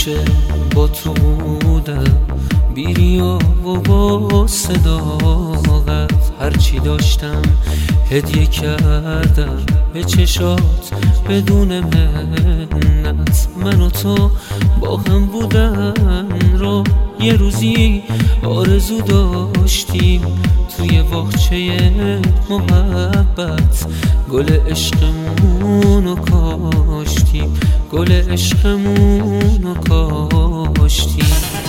همیشه با تو بودم، بی ریا و با صداقت. هرچی داشتم هدیه کردم به چشات بدون منت. من و تو با هم بودن رو یه روزی آرزو داشتیم، توی باغچه محبت گل عشقمونو کاشتیم، گل عشقمونو کاشتیم.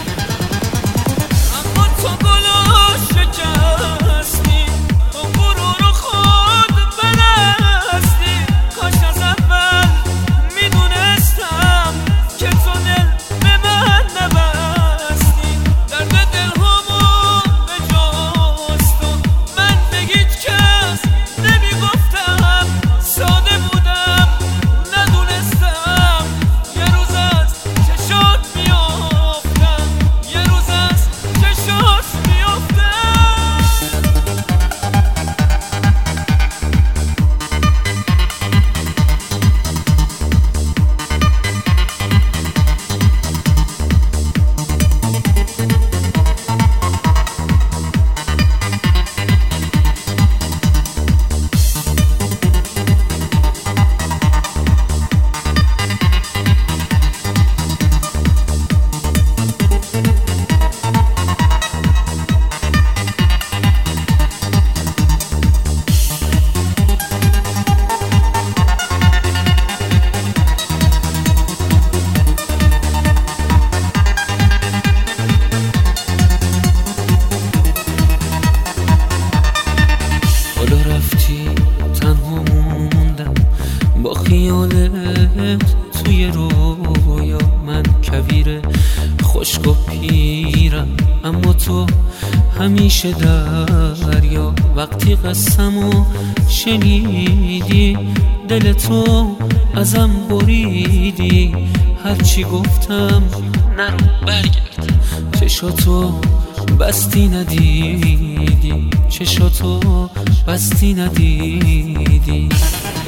اما تو گلو شکستی، تو غرور خود پرستی. کاش از اول میدونستم که تو دل به من نبستی. درد دلهامو به جز تو من به هیچ کس نمیگفتم. ساده بودم ندونستم یه روز از چشات میافتم، یه روز از چشات میافتم. حالا رفتی تنها موندم با خیالت توی رویا. من کویر خشک و پیرم اما تو همیشه دریا. وقتی قسمو شنیدی دل تو ازم بریدی. هرچی گفتم نرو برگرد، چشاتو بستی ندیدی، چشاتو بستی ندیدی.